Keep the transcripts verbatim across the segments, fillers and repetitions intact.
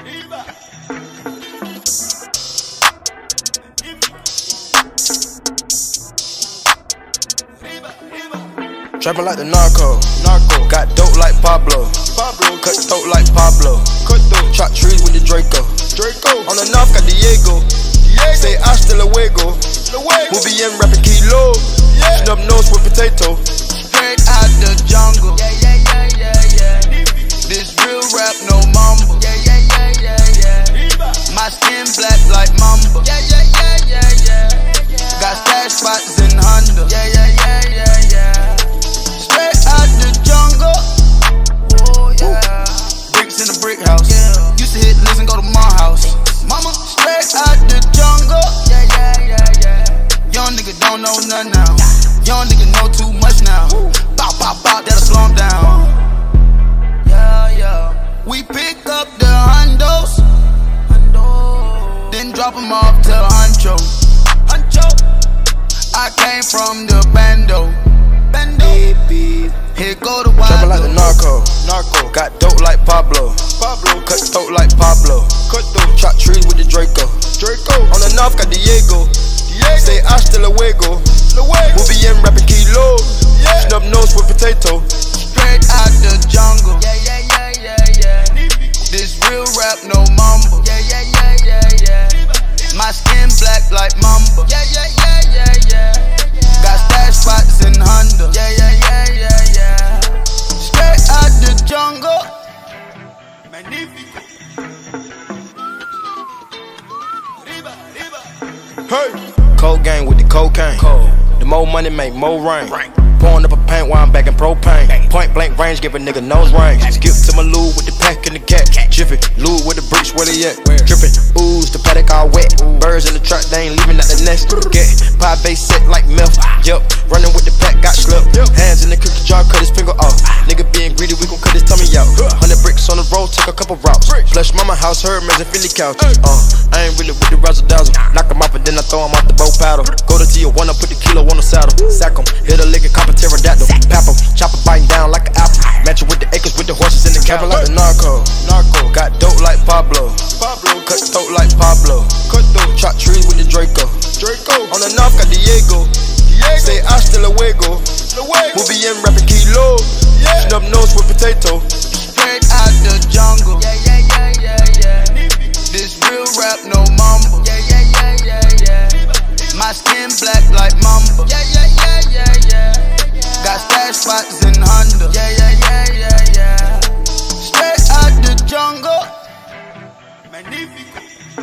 Trapping like the narco, narco. Got dope like Pablo, Pablo. Cut throat like Pablo, cut throat. Chop trees with the Draco, Draco. On the north got Diego, Diego. Say hasta luego, luego. Movie in rapping kilo, yeah. Snub nose with potato. Straight out the jungle, yeah, yeah, yeah, yeah, yeah. This real rap, no mumble, yeah, yeah, yeah, yeah, yeah. My skin black like mamba, yeah, yeah, yeah, yeah, yeah. Got stash spots in Honda, yeah, yeah, yeah, yeah, yeah. Straight out the jungle, oh yeah. Bricks in the brick house, yeah. Used to hit listen, go to my house. Mama, straight out the jungle, yeah, yeah, yeah, yeah. Young nigga don't know nothing now. Young nigga know too much now. Bow, bow, bow, that'll slow him down. Yeah, yeah. We pick up the hondos, then drop them off to Huncho. Huncho. I came from the bando. Bando. Here go the wild. Trapping like the narco, narco. Got dope like Pablo, Pablo. Cut throat like Pablo, cut throat. Chop trees with the Draco, Draco. On the north got Diego, Diego. Say hasta luego, luego. Movie in rapping kilo, yeah. Snub nose with potato. Straight out the jungle, yeah, yeah, yeah, yeah, yeah. This real rap, no mumble, yeah, yeah, yeah, yeah, yeah. My skin black like mamba, yeah, yeah, yeah, yeah, yeah. Got stash spots in Honda, yeah, yeah, yeah, yeah, yeah. Straight out the jungle, magnifico. Riba, riba. Hey, cold gang with the cocaine. Cold. The more money make more rain. rain. Pouring up a paint while I'm back in propane. Point blank range, give a nigga nose range. Skip to my loo with the pack and the cat. Jiffy, loo with the bricks, where they at? Drippin', ooze, the paddock all wet. Birds in the truck, they ain't leaving out the nest. Get pie base set like milk. Yup, running with the pack, got slipped. Hands in the cookie jar, cut his finger off. Nigga being greedy, we gon' cut his tummy out. Hundred bricks on the road, took a couple routes. Flush mama house, heard as a Philly couch. Uh, I ain't really with the razzle dazzle. Knock him off and then I throw him off the boat paddle. Go to Tijuana, put the kilo on the saddle. Sack him, hit a lick and cop a pterodactyl. Pap him, chop a biting down like an apple. Match it with the acres, with the horses in the cabin like the narco, narco. Got dope like Pablo, Pablo. Cut throat like Pablo, cut throat. Chop trees with the Draco, Draco. On the north got Diego, Diego. Say hasta luego, luego. Movie in rapping kilo, yeah. Snub nose with potato. Straight out the jungle, yeah, yeah, yeah, yeah, yeah. This real rap, no mumble, yeah, yeah, yeah, yeah, yeah. My skin black like mamba, yeah, yeah, yeah, yeah, yeah. Got stash spots in Honda, yeah, yeah, yeah, yeah, yeah. Straight out the jungle, magnifico.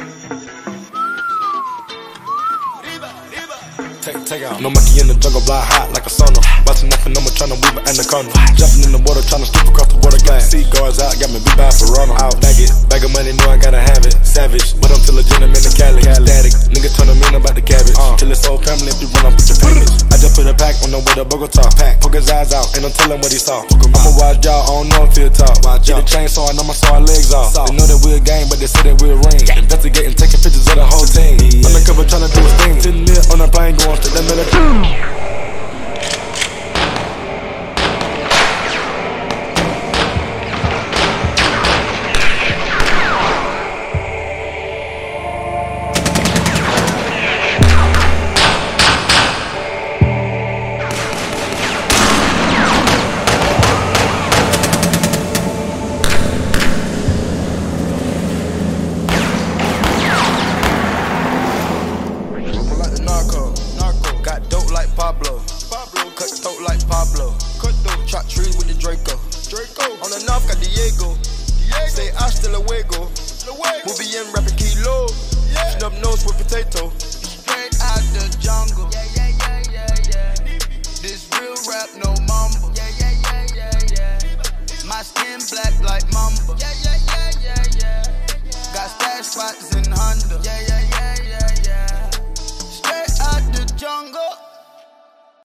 Riba, riba. Take, take out. No monkey in the jungle, blind hot like a sauna. Watching nothing, I'm tryna weave an anaconda. Jumping in the water, tryna skip across the water glass. Seaguards out, got me beat by Verona. Out, bag it, bag of money, know I gotta have it. Savage, but I'm still a gentleman in Cali. Static, nigga turn them in about the cabbage. Uh, Till it's whole family, if you run, I'll put your package. I just put a pack on the way to Bogota. Pack, poke his eyes out, ain't no telling what he saw. I'ma watch y'all, I don't know if he'll talk. Get a chainsaw, I know my saw legs off. They know that we're a gang, but they say that we're a ring. Investigating, taking pictures of the whole team. Undercover tryna do his thing. Sitting there on a plane, going straight to the military. Pablo, Pablo. Cut throat like Pablo, cut throat. Chop trees with the Draco, Draco. On the north got Diego, Diego. Say hasta luego, luego. Movie in rapping kilo, yeah. Snub nose with potato. Straight out the jungle, yeah, yeah, yeah, yeah, yeah. This real rap, no mumble, yeah, yeah, yeah, yeah, yeah. My skin black like mamba, yeah, yeah, yeah, yeah, yeah. Got stash spots in Honda, yeah, yeah.